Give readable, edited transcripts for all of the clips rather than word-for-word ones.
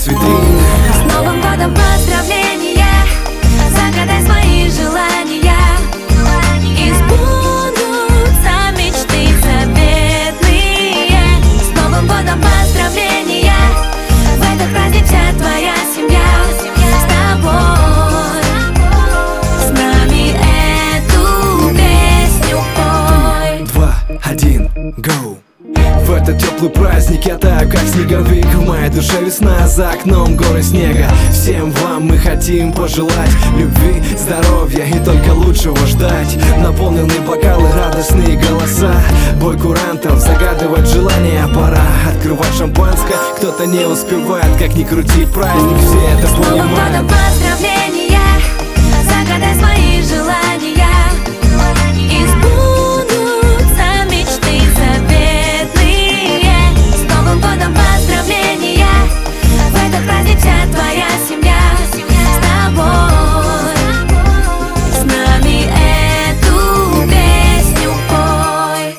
с витрин. С Новым годом поздравления, загадай свои желания, и сбудутся мечты заветные. С Новым годом поздравления, в этот праздник вся твоя семья с тобой, с нами эту песню пой. 2, 1, go! В этот теплый праздник я таю, как снеговик. В моей душе весна, за окном горы снега. Всем вам мы хотим пожелать любви, здоровья и только лучшего ждать. Наполненные бокалы, радостные голоса, бой курантов, загадывать желания пора. Открывать шампанское, кто-то не успевает. Как ни крути, праздник, все это С Новым годом понимают. поздравления, загадай свои желания, и сбудутся мечты заветные. С Новым годом поздравления, в этот праздник вся твоя семья с тобой, с нами эту песню пой.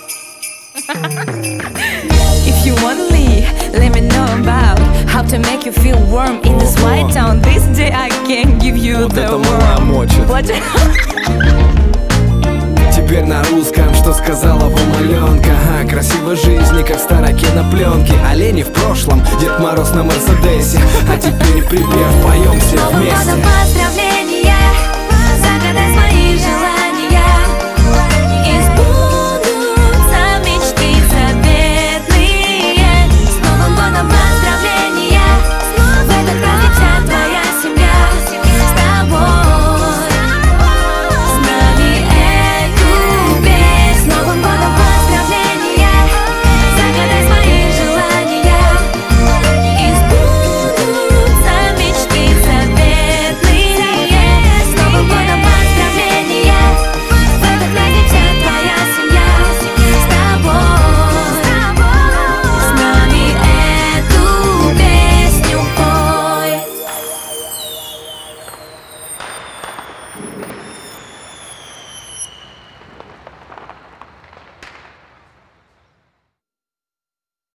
If you want me, let me know about how to make you feel warm in this white town. This day I can give you Вот the это мала warm. мочит. What? Теперь на русском, что сказала вам Аленка. Красивой жизни, как в старой кинопленке. Олени в прошлом, Дед Мороз на Мерседесе. А теперь припев поем все С Новым вместе. годом поздравления,